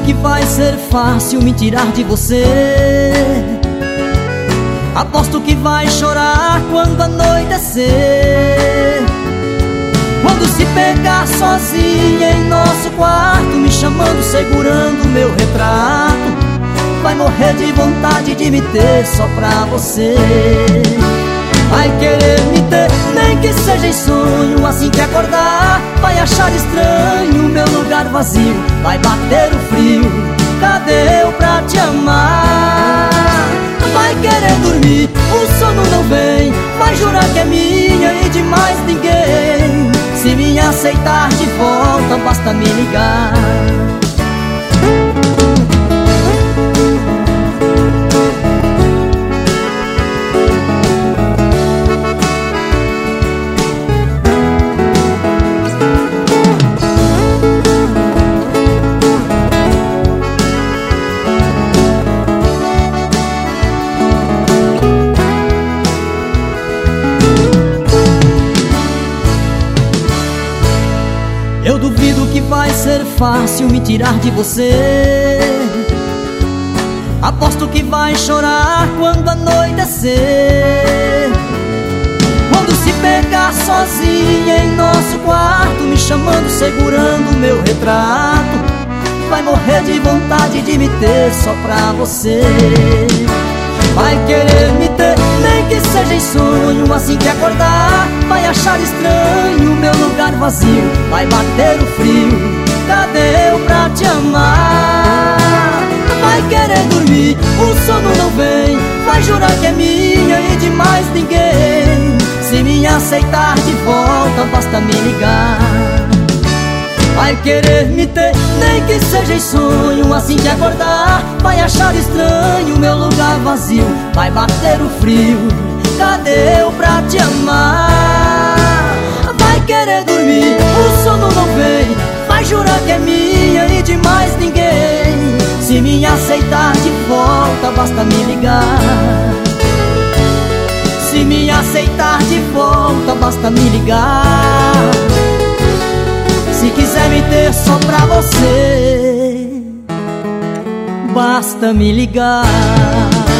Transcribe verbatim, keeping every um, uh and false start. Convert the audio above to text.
que vai ser fácil me tirar de você. Aposto que vai chorar quando anoitecer, quando se pegar sozinha em nosso quarto, me chamando, segurando meu retrato. Vai morrer de vontade de me ter só pra você. Vai querer me ter, nem que seja em sonho. Assim que acordar, vai achar estranho meu lugar vazio. Vai bater o frio, cadê eu pra te amar? Vai querer dormir, o sono não vem. Vai jurar que é minha e de mais ninguém. Se me aceitar de volta, basta me ligar. Eu duvido que vai ser fácil me tirar de você. Aposto que vai chorar quando anoitecer, quando se pegar sozinha em nosso quarto, me chamando, segurando meu retrato. Vai morrer de vontade de me ter só pra você. Vai querer me ter, nem que seja em sonho. Assim que acordar, vai achar estranho meu lugar vazio. Vai bater o frio, cadê eu pra te amar? Vai querer dormir, o sono não vem. Vai jurar que é minha e de mais ninguém. Se me aceitar de volta, basta me ligar. Vai querer me ter, nem que seja em sonho. Assim que acordar, vai achar estranho meu lugar vazio. Vai bater o frio, cadê eu pra te amar? Vai querer dormir, o sono não vem. Vai jurar que é minha e de mais ninguém. Se me aceitar de volta, basta me ligar. Se me aceitar de volta, basta me ligar. Se quiser me ter só pra você, basta me ligar.